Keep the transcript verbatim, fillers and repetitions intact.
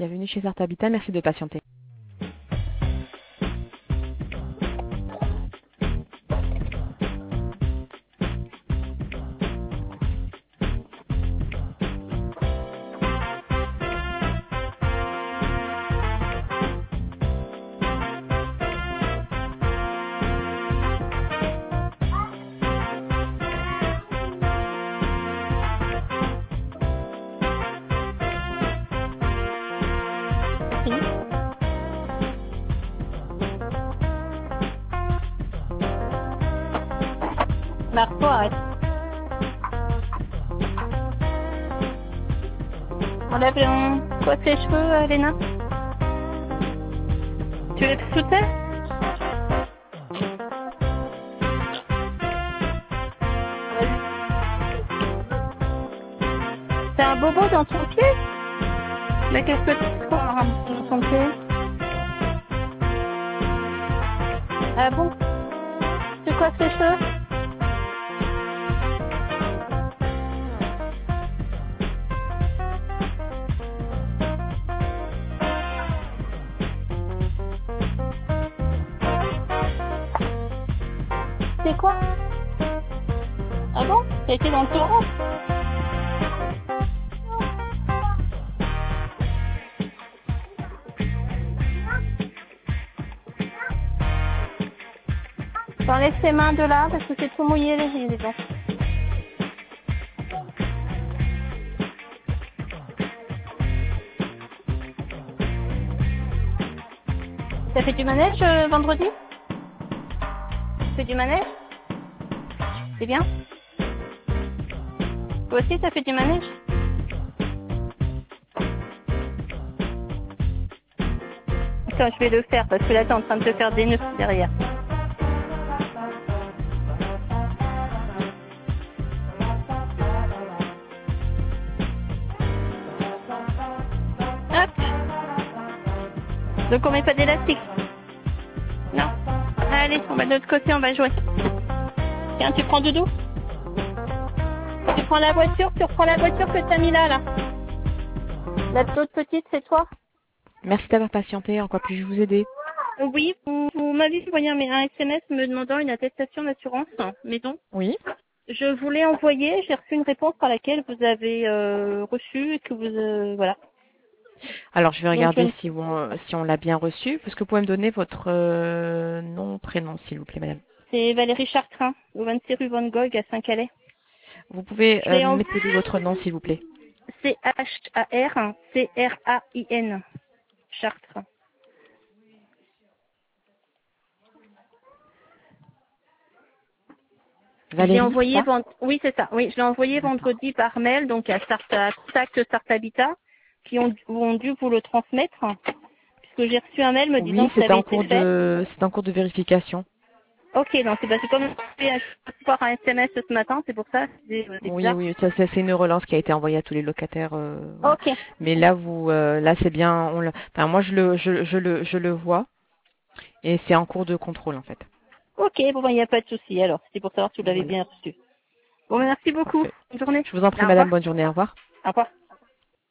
Bienvenue chez Sarta Habitat, merci de patienter. Marco, arrête. Enlève le... Quoi, tes cheveux, euh, Léna? Tu les fais toutes seules? T'as un bobo dans ton pied? Mais qu'est-ce que tu fais avoir un bobo dans ton pied? Ah bon? C'est quoi ces cheveux? C'est quoi? Ah bon? T'as été dans le torrent? T'enlèves tes mains de là parce que c'est tout mouillé les les dents. T'as fait du manège euh, vendredi? Tu fais du manège? C'est bien? Toi aussi t'as fait du manège? Attends, je vais le faire parce que là t'es en train de te faire des nœuds derrière. Hop. Donc on met pas d'élastique? Non. Allez, on va de l'autre côté, on va jouer. Tiens, tu prends Doudou? Tu prends la voiture, tu reprends la voiture que t'as mis là, là. La toute petite, c'est toi? Merci d'avoir patienté, en quoi puis-je vous aider? Oui, vous, vous m'avez envoyé un, un S M S me demandant une attestation d'assurance maison. Oui. Je voulais envoyer, j'ai reçu une réponse par laquelle vous avez euh, reçu et que vous... Euh, voilà. Alors, je vais Donc, regarder je... si on, si on l'a bien reçu. Est-ce que vous pouvez me donner votre euh, nom, prénom, s'il vous plaît, madame? C'est Valérie Chartrain, au vingt-six rue Van Gogh à Saint-Calais. Vous pouvez euh, En... m'épeler votre nom, s'il vous plaît? C H A R C R A I N. Chartres. Valérie, Je l'ai envoyé c'est ça? vend... Oui, c'est ça. Oui, je l'ai envoyé vendredi par mail, donc à Sarta, Contact Sarta Habitat, qui ont, ont dû vous le transmettre, puisque j'ai reçu un mail me disant Oui, que ça c'est avait en été cours fait. de, c'est en cours de vérification. Ok, donc c'est parce que comme j'ai voir un S M S ce matin, c'est pour ça, c'est c'est Oui, bizarre. oui, ça, ça, c'est une relance qui a été envoyée à tous les locataires. Euh, voilà. Ok, Mais là, vous, euh, là, c'est bien. On le, enfin, moi, je le, je, je le, je le vois, et c'est en cours de contrôle, en fait. ok, bon, il n'y a pas de souci. Alors, c'était pour savoir si vous l'avez Voilà, bien reçu. Bon, merci beaucoup. parfait. Bonne journée. Je vous en prie, Au madame. revoir. Bonne journée. Au revoir. Au revoir.